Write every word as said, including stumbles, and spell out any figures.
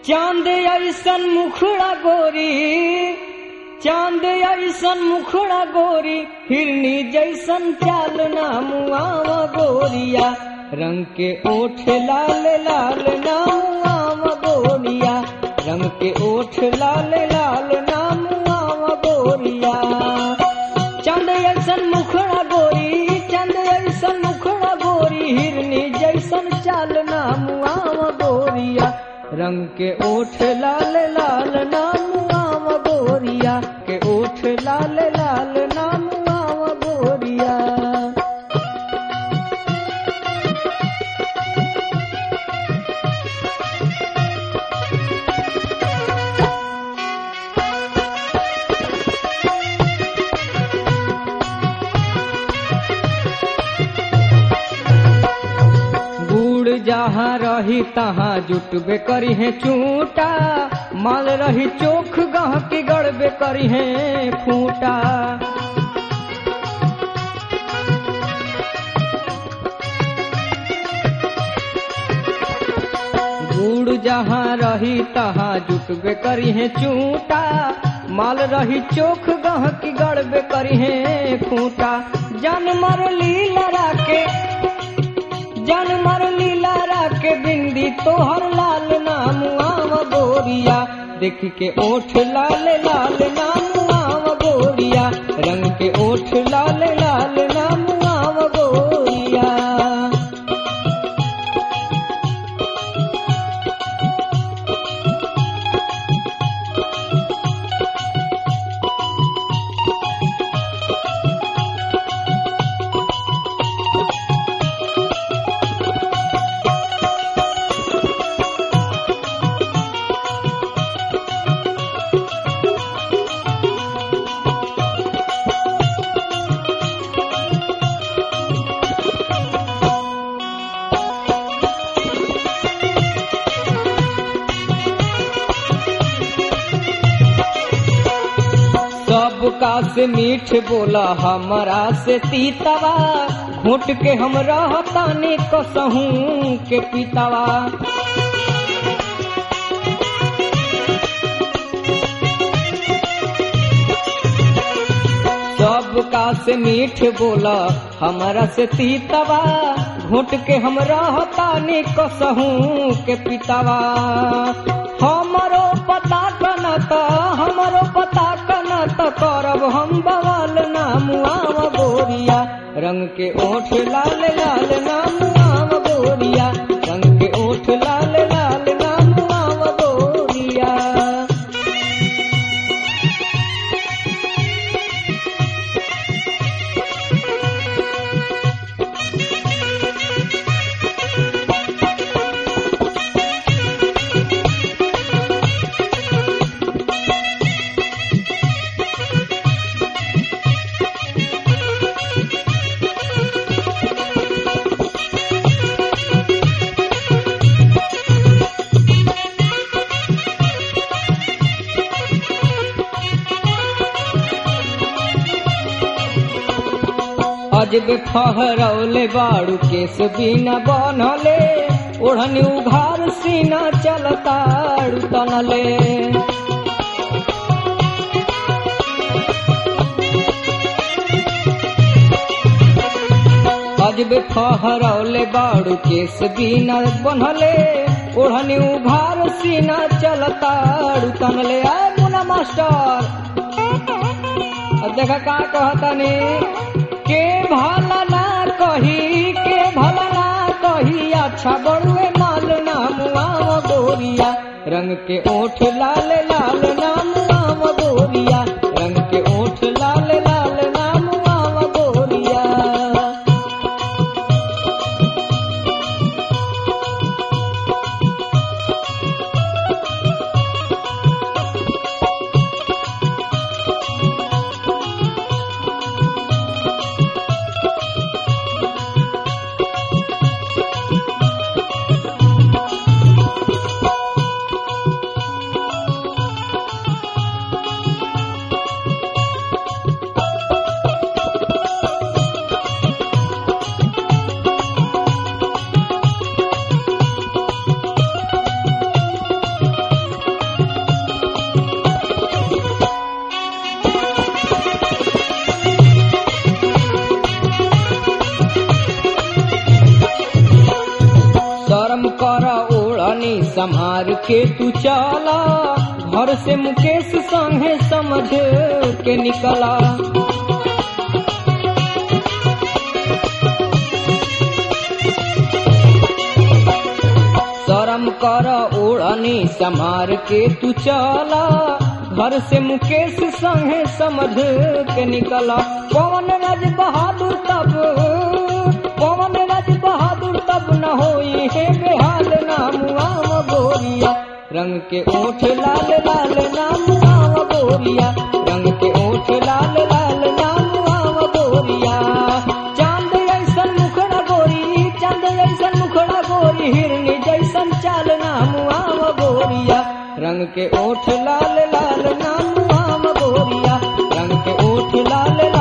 चांद ऐसन मुखड़ा गोरी, चांद ऐसन मुखड़ा गोरी, हिरनी जैसन चाल नामुआवा गोरिया, रंग के ओठ लाल लाल नामुआवा गोरिया, रंग के ओठ लाल लाल नामुआवा गोरिया। चांद ऐसन मुखड़ा गोरी, चांद ऐसन मुखड़ा गोरी, हिरनी जैसन चाल नामुआवा गोरिया, रंग के ओठ लाल लाल नामुआवा गोरिया, के ओठ लाल लाल नामुआवा गोरिया। जहाँ रही तहाँ जुटबे करी है चूटा, माल रही चोख गह के गड़बे करी है फूटा। गुड़ जहाँ रही तहाँ जुटबे करी है चूटा, माल रही चोख गह की गड़बे करी है फूटा। जानवर लीला राके, जानवर लीला राके, बिंदी तोहर लाल नामुआवा गोरिया, देख के ओठ लाल लाल नामुआवा गोरिया, रंग के ओठ लाल लाल नामुआवा गोरिया। सबका से मीठ बोला हमारा से तीतवा, घोट के हम रहतानी कसहूं के पीतवा। सबका से मीठ बोला हमारा से तीतवा, घोट के हम रहतानी कसहूं के पीतवा। हमरो पता कनत, हमरो पता कनत, करब हम बवाल नामुआवा गोरिया, रंग के ओठ लाल लाल नामुआवा गोरिया, रंग के ओठ लाल लाल नामुआवा गोरिया। अजबे फहरौले बाड़ू केस बिना बनले, ओढ़नी उघार सीना चलताड़ू तनले। अजबे फहरौले बाड़ू केस बिना बनले, ओढ़नी उघार सीना चलताड़ू तनले। आए मुना मास्टर देखा का कहतनी, के भला ना कही, के भला ना कही, अच्छा बड़ुए माल नामुआवा गोरिया, रंग के ओठ लाल लाल नामुआवा गोरिया, रंग के ओठ लाल लाल नामुआवा गोरिया। ओढ़नी संभार के तू चला, घर से मुकेश संगे समझ के निकला। शर्म कर ओढ़नी संभार के तू चला, घर से मुकेश संगे समझ के निकला। पवन राज बहादुर तब पवन राज बहादुर तब न होई है बेहाल नामुआम गोरिया। रंग के ओठ लाल लाल नामुआम गोरिया, रंग के ओठ लाल लाल नामुआम गोरिया। चांद ऐसन मुखड़ा गोरी, चांद ऐसन मुखड़ा गोरी, हिरनी जैसन चाल नामुआम गोरिया। रंग के ओठ लाल लाल नामुआम गोरिया, रंग के ओठ लाल लाल